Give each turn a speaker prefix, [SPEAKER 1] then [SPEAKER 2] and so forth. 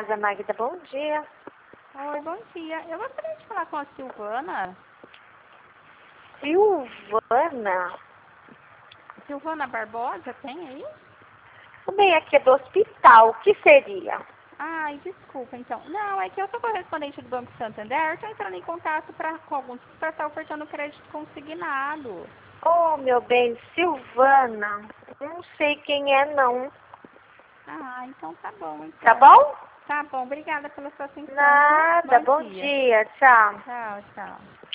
[SPEAKER 1] Casa Magda, bom dia.
[SPEAKER 2] Oi, bom dia. Eu gostaria de falar com a Silvana.
[SPEAKER 1] Silvana?
[SPEAKER 2] Silvana Barbosa, tem aí?
[SPEAKER 1] Também aqui é do hospital, o que seria?
[SPEAKER 2] Ai, desculpa, então. Não, é que eu sou correspondente do Banco Santander, estou entrando em contato com alguns que estão ofertando crédito consignado.
[SPEAKER 1] Oh, meu bem, Silvana, não sei quem é não.
[SPEAKER 2] Ah, então tá bom, então.
[SPEAKER 1] Tá bom?
[SPEAKER 2] Tá bom, obrigada pela sua atenção.
[SPEAKER 1] Nada, bom dia, tchau.
[SPEAKER 2] Tchau, tchau.